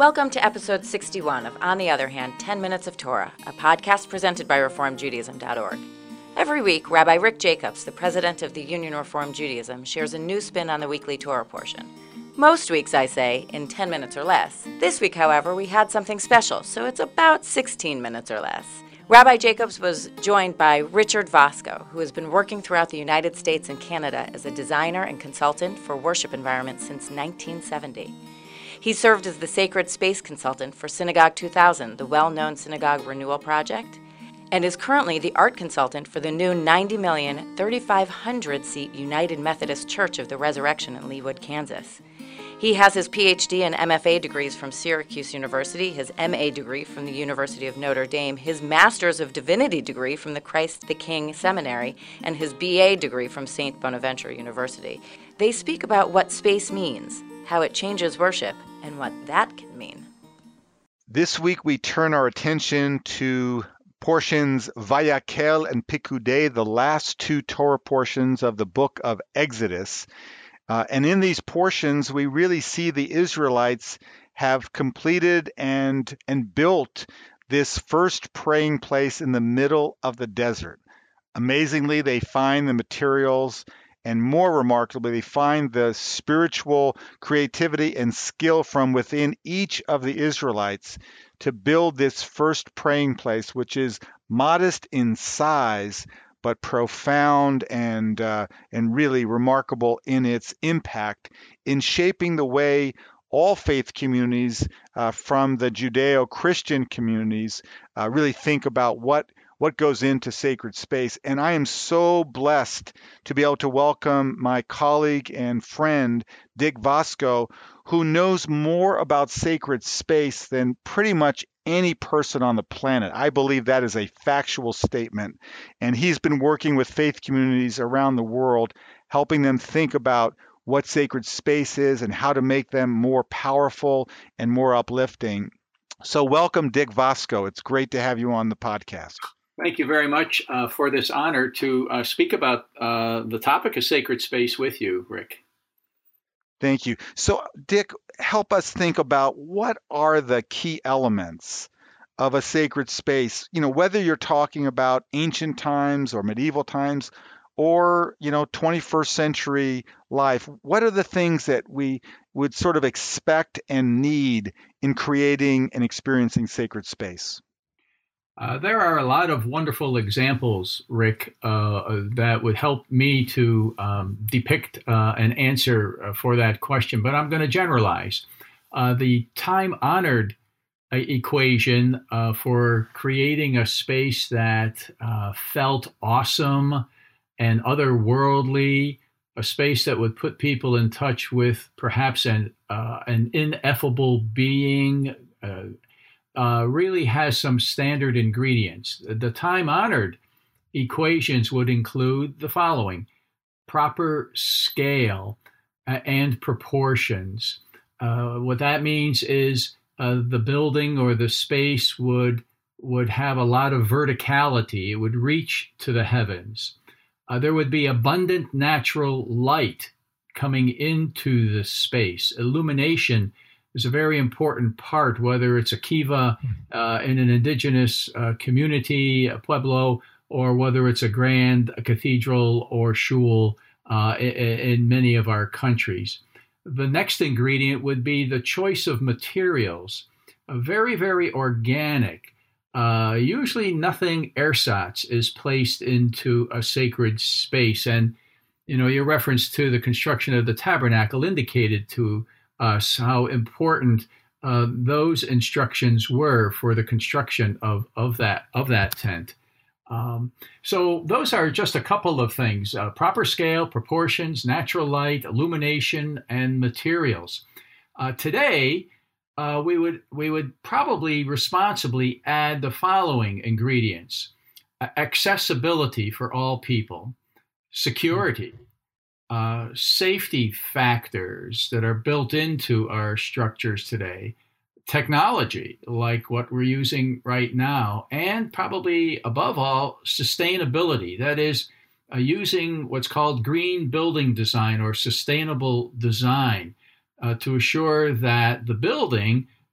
Welcome to episode 61 of On the Other Hand, 10 Minutes of Torah, a podcast presented by ReformedJudaism.org. Every week, Rabbi Rick Jacobs, the president of the Union Reform Judaism, shares a new spin on the weekly Torah portion. Most weeks, I say, in 10 minutes or less. This week, however, we had something special, so it's about 16 minutes or less. Rabbi Jacobs was joined by Richard Vasco, who has been working throughout the United States and Canada as a designer and consultant for worship environments since 1970. He served as the Sacred Space Consultant for Synagogue 2000, the well-known Synagogue Renewal Project, and is currently the art consultant for the new 90 million, 3,500-seat United Methodist Church of the Resurrection in Leawood, Kansas. He has his PhD and MFA degrees from Syracuse University, his MA degree from the University of Notre Dame, his Master's of Divinity degree from the Christ the King Seminary, and his BA degree from St. Bonaventure University. They speak about what space means, how it changes worship, and what that can mean. This week we turn our attention to portions Vayakel and Pikudei, the last two Torah portions of the book of Exodus. And in these portions, we really see the Israelites have completed and built this first praying place in the middle of the desert. Amazingly, they find the materials, and more remarkably, they find the spiritual creativity and skill from within each of the Israelites to build this first praying place, which is modest in size, but profound and really remarkable in its impact in shaping the way all faith communities from the Judeo-Christian communities really think about what goes into sacred space. And I am so blessed to be able to welcome my colleague and friend, Dick Vasco, who knows more about sacred space than pretty much any person on the planet. I believe that is a factual statement. And he's been working with faith communities around the world, helping them think about what sacred space is and how to make them more powerful and more uplifting. So welcome, Dick Vasco. It's great to have you on the podcast. Thank you very much for this honor to speak about the topic of sacred space with you, Rick. Thank you. So, Dick, help us think about what are the key elements of a sacred space, whether you're talking about ancient times or medieval times or, 21st century life. What are the things that we would sort of expect and need in creating and experiencing sacred space? There are a lot of wonderful examples, Rick, that would help me to depict an answer for that question, but I'm going to generalize. The time-honored equation for creating a space that felt awesome and otherworldly, a space that would put people in touch with perhaps an ineffable being, really has some standard ingredients. The time-honored equations would include the following: proper scale and proportions. What that means is the building or the space would have a lot of verticality. It would reach to the heavens. There would be abundant natural light coming into the space. Illumination is a very important part, whether it's a kiva in an indigenous community, a pueblo, or whether it's a cathedral or shul in many of our countries. The next ingredient would be the choice of materials, very, very organic. Usually nothing ersatz is placed into a sacred space. And, your reference to the construction of the tabernacle indicated to us how important those instructions were for the construction of that tent. So those are just a couple of things: proper scale, proportions, natural light, illumination, and materials. Today, we would probably responsibly add the following ingredients: accessibility for all people, security, safety factors that are built into our structures today, technology like what we're using right now, and probably above all, sustainability. That is, using what's called green building design or sustainable design to assure that the building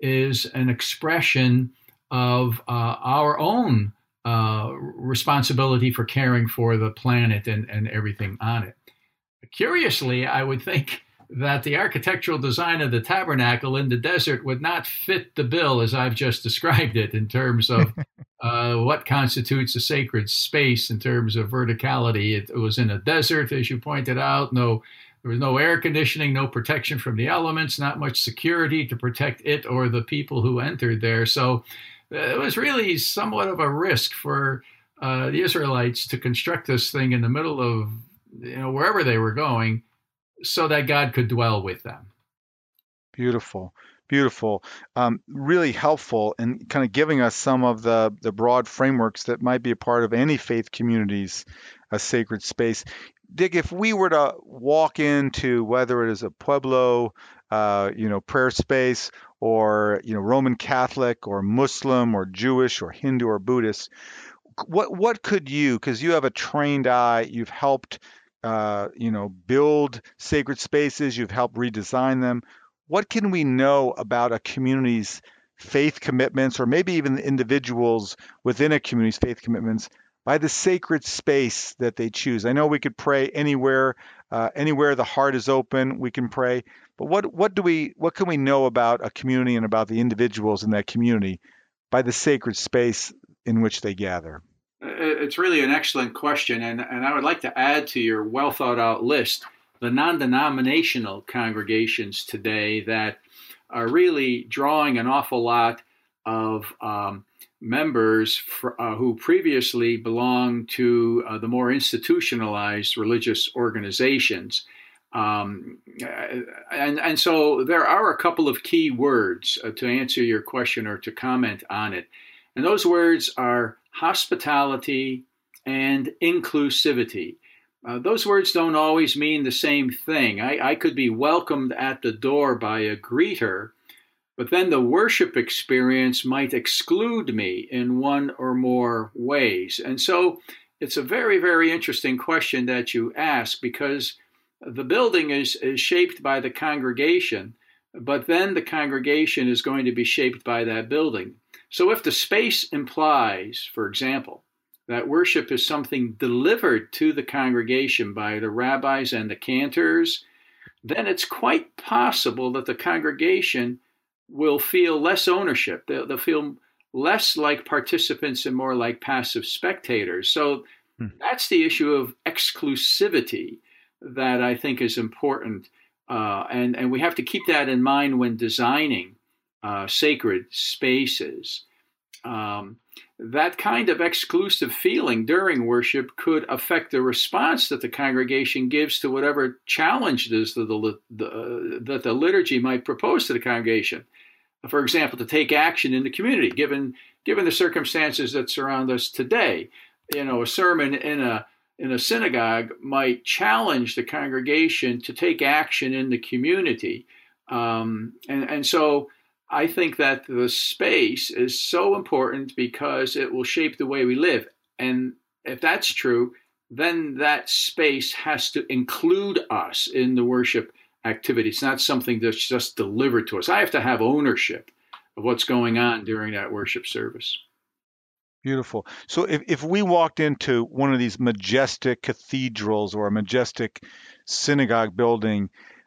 is an expression of our own responsibility for caring for the planet and everything on it. Curiously, I would think that the architectural design of the tabernacle in the desert would not fit the bill as I've just described it in terms of what constitutes a sacred space in terms of verticality. It was in a desert, as you pointed out. There was no air conditioning, no protection from the elements, not much security to protect it or the people who entered there. So it was really somewhat of a risk for the Israelites to construct this thing in the middle of wherever they were going, so that God could dwell with them. Beautiful, beautiful. Really helpful and kind of giving us some of the broad frameworks that might be a part of any faith community's a sacred space. Dick, if we were to walk into whether it is a Pueblo, prayer space, or Roman Catholic, or Muslim, or Jewish, or Hindu, or Buddhist, what could you? Because you have a trained eye, you've helped build sacred spaces, you've helped redesign them. What can we know about a community's faith commitments, or maybe even the individuals within a community's faith commitments, by the sacred space that they choose? I know we could pray anywhere the heart is open, we can pray. But what can we know about a community and about the individuals in that community by the sacred space in which they gather? It's really an excellent question, and I would like to add to your well thought out list the non-denominational congregations today that are really drawing an awful lot of members who previously belonged to the more institutionalized religious organizations. And so there are a couple of key words to answer your question or to comment on it. And those words are hospitality and inclusivity. Those words don't always mean the same thing. I could be welcomed at the door by a greeter, but then the worship experience might exclude me in one or more ways. And so it's a very, very interesting question that you ask, because the building is shaped by the congregation, but then the congregation is going to be shaped by that building. So if the space implies, for example, that worship is something delivered to the congregation by the rabbis and the cantors, then it's quite possible that the congregation will feel less ownership. They'll feel less like participants and more like passive spectators. So that's the issue of exclusivity that I think is important. And we have to keep that in mind when designing sacred spaces. That kind of exclusive feeling during worship could affect the response that the congregation gives to whatever challenge it is that the liturgy might propose to the congregation. For example, to take action in the community, given the circumstances that surround us today. A sermon in a synagogue might challenge the congregation to take action in the community. And so I think that the space is so important because it will shape the way we live. And if that's true, then that space has to include us in the worship activity. It's not something that's just delivered to us. I have to have ownership of what's going on during that worship service. Beautiful. So if we walked into one of these majestic cathedrals or a majestic synagogue building,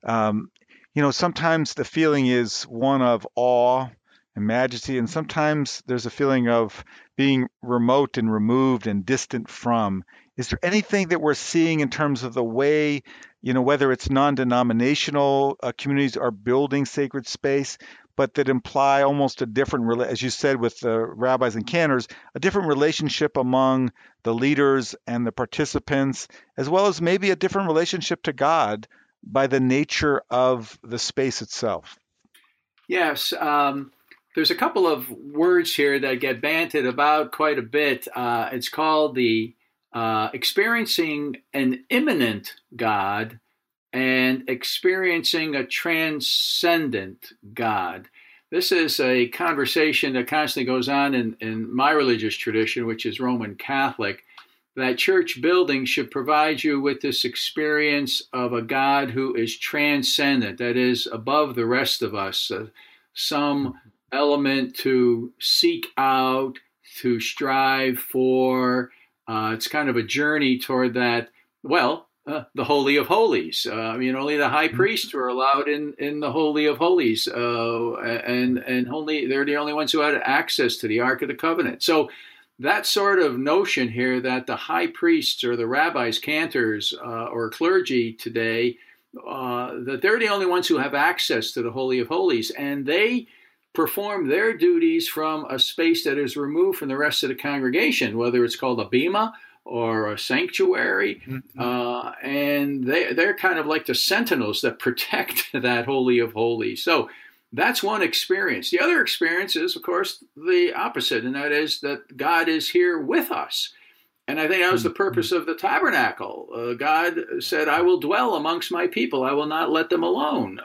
sometimes the feeling is one of awe and majesty, and sometimes there's a feeling of being remote and removed and distant from. Is there anything that we're seeing in terms of the way, whether it's non-denominational communities are building sacred space, but that imply almost a different, as you said with the rabbis and cantors, a different relationship among the leaders and the participants, as well as maybe a different relationship to God by the nature of the space itself? Yes. There's a couple of words here that get bandied about quite a bit. It's called the experiencing an immanent God and experiencing a transcendent God. This is a conversation that constantly goes on in my religious tradition, which is Roman Catholic, that church building should provide you with this experience of a God who is transcendent, that is above the rest of us, some element to seek out, to strive for. It's kind of a journey toward that, the Holy of Holies. Only the high priests were allowed in the Holy of Holies, and only they're the only ones who had access to the Ark of the Covenant. So that sort of notion here that the high priests or the rabbis, cantors, or clergy today, that they're the only ones who have access to the Holy of Holies, and they perform their duties from a space that is removed from the rest of the congregation, whether it's called a bema or a sanctuary. And they're kind of like the sentinels that protect that Holy of Holies. So that's one experience. The other experience is, of course, the opposite, and that is that God is here with us. And I think that was the purpose of the tabernacle. God said, I will dwell amongst my people. I will not let them alone.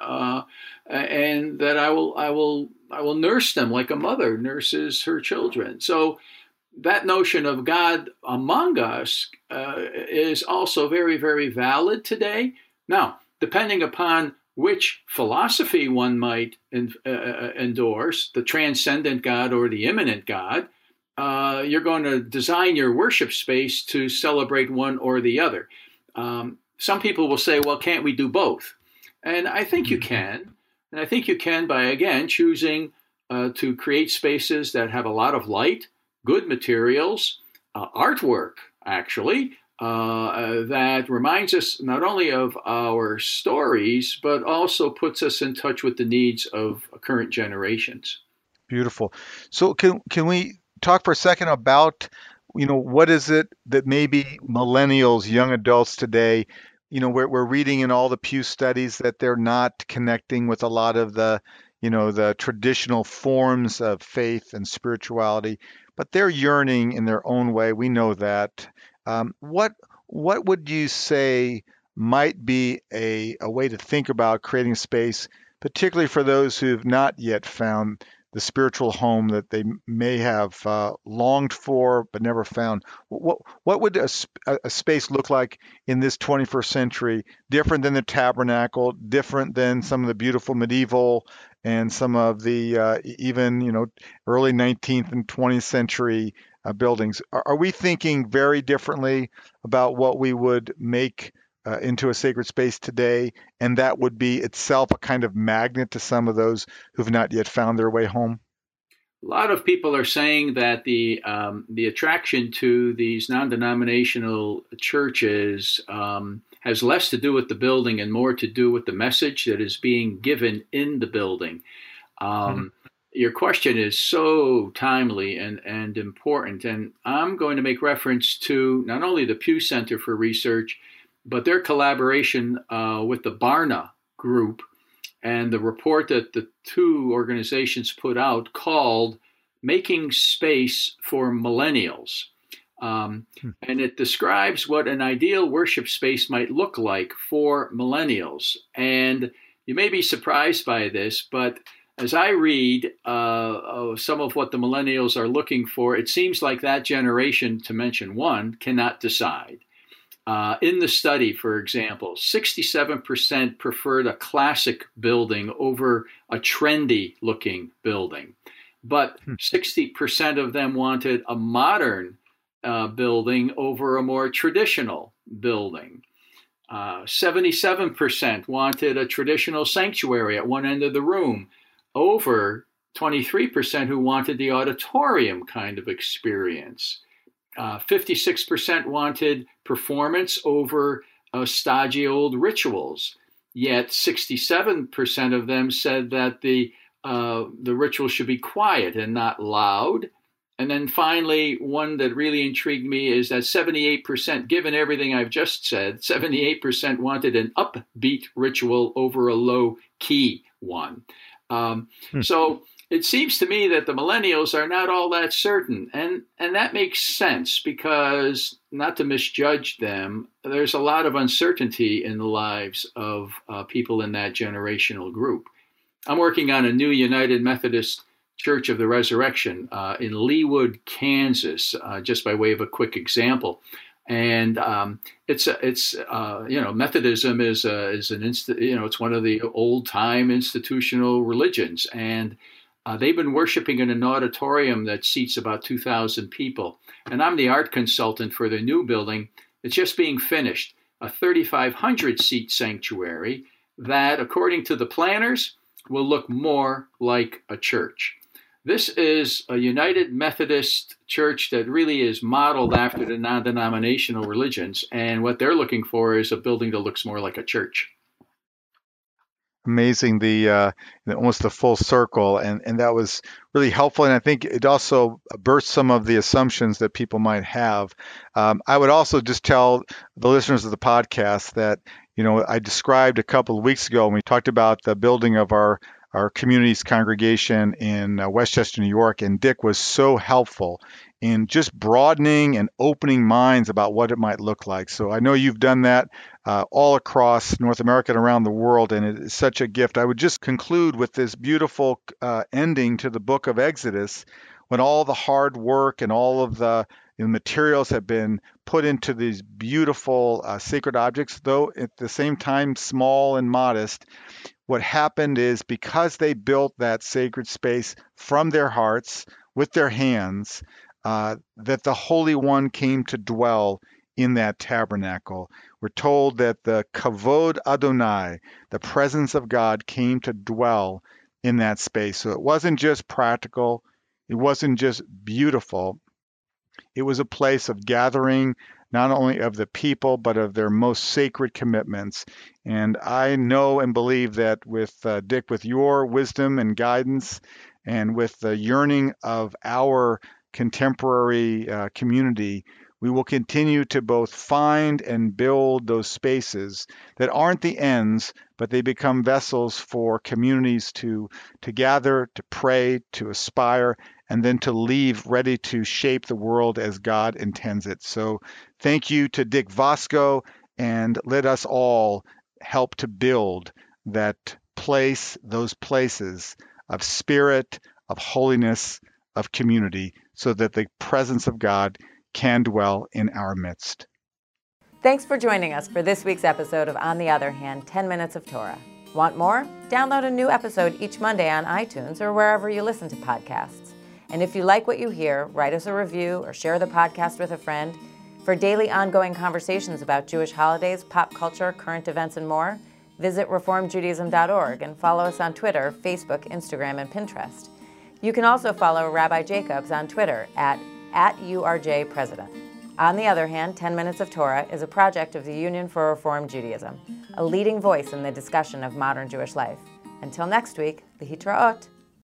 And that I will nurse them like a mother nurses her children. So that notion of God among us is also very, very valid today. Now, depending upon which philosophy one might endorse, the transcendent God or the immanent God, you're going to design your worship space to celebrate one or the other. Some people will say, well, can't we do both? And I think you can. And I think you can by, again, choosing to create spaces that have a lot of light, good materials, artwork, actually, that reminds us not only of our stories, but also puts us in touch with the needs of current generations. Beautiful. So can we talk for a second about, what is it that maybe millennials, young adults today, we're reading in all the Pew studies that they're not connecting with a lot of the, the traditional forms of faith and spirituality, but they're yearning in their own way. We know that. What would you say might be a way to think about creating space, particularly for those who've not yet found the spiritual home that they may have longed for but never found? What would a space look like in this 21st century, different than the tabernacle, different than some of the beautiful medieval and some of the even early 19th and 20th century buildings? Are we thinking very differently about what we would make into a sacred space today, and that would be itself a kind of magnet to some of those who've not yet found their way home? A lot of people are saying that the attraction to these non-denominational churches has less to do with the building and more to do with the message that is being given in the building. Your question is so timely and important, and I'm going to make reference to not only the Pew Center for Research, but their collaboration with the Barna Group and the report that the two organizations put out called Making Space for Millennials. And it describes what an ideal worship space might look like for millennials. And you may be surprised by this, but as I read some of what the millennials are looking for, it seems like that generation, to mention one, cannot decide. In the study, for example, 67% preferred a classic building over a trendy-looking building. But 60% of them wanted a modern building over a more traditional building. 77% wanted a traditional sanctuary at one end of the room over 23% who wanted the auditorium kind of experience. 56% wanted performance over stodgy old rituals. Yet 67% of them said that the ritual should be quiet and not loud. And then finally, one that really intrigued me is that 78%, given everything I've just said, 78% wanted an upbeat ritual over a low-key one. So it seems to me that the millennials are not all that certain. And that makes sense because, not to misjudge them, there's a lot of uncertainty in the lives of people in that generational group. I'm working on a new United Methodist Church of the Resurrection in Leawood, Kansas, just by way of a quick example. And Methodism is it's one of the old time institutional religions, and They've been worshiping in an auditorium that seats about 2,000 people. And I'm the art consultant for the new building. It's just being finished, a 3,500 seat sanctuary that, according to the planners, will look more like a church. This is a United Methodist church that really is modeled after the non-denominational religions. And what they're looking for is a building that looks more like a church. Amazing, almost the full circle, and that was really helpful. And I think it also burst some of the assumptions that people might have. I would also just tell the listeners of the podcast that, I described a couple of weeks ago when we talked about the building of our community's congregation in Westchester, New York, and Dick was so helpful in just broadening and opening minds about what it might look like. So I know you've done that all across North America and around the world, and it is such a gift. I would just conclude with this beautiful ending to the book of Exodus, when all the hard work and all of the materials have been put into these beautiful sacred objects, though at the same time small and modest. What happened is, because they built that sacred space from their hearts with their hands, that the Holy One came to dwell in that tabernacle. We're told that the Kavod Adonai, the presence of God, came to dwell in that space. So it wasn't just practical, it wasn't just beautiful, it was a place of gathering, not only of the people, but of their most sacred commitments. And I know and believe that with Dick, with your wisdom and guidance, and with the yearning of our contemporary community, we will continue to both find and build those spaces that aren't the ends, but they become vessels for communities to gather, to pray, to aspire, and then to leave ready to shape the world as God intends it. So thank you to Dick Vasco, and let us all help to build that place, those places of spirit, of holiness, of community, so that the presence of God can dwell in our midst. Thanks for joining us for this week's episode of On the Other Hand, 10 Minutes of Torah. Want more? Download a new episode each Monday on iTunes or wherever you listen to podcasts. And if you like what you hear, write us a review or share the podcast with a friend. For daily ongoing conversations about Jewish holidays, pop culture, current events, and more, visit reformjudaism.org and follow us on Twitter, Facebook, Instagram, and Pinterest. You can also follow Rabbi Jacobs on Twitter at @URJPresident. On the Other Hand, 10 Minutes of Torah is a project of the Union for Reform Judaism, a leading voice in the discussion of modern Jewish life. Until next week, Lehitraot.